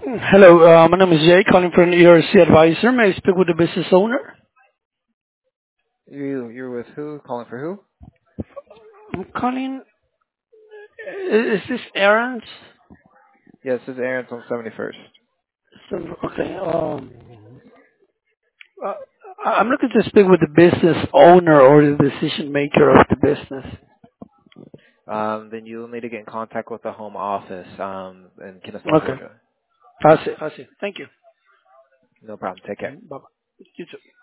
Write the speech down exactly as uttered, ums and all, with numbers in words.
Hello, uh, my name is Jay, calling from E R C Advisor. May I speak with the business owner? You you're with who? Calling for who? I'm calling. Is this Aaron's? Yes, this is Aaron's on seventy first. So, okay. Um, uh, I'm looking to speak with the business owner or the decision maker of the business. Um, then you'll need to get in contact with the home office um, in Kennesaw, Okay. Georgia. I see. I see. Thank you. No problem. Take care. Bye bye. You too.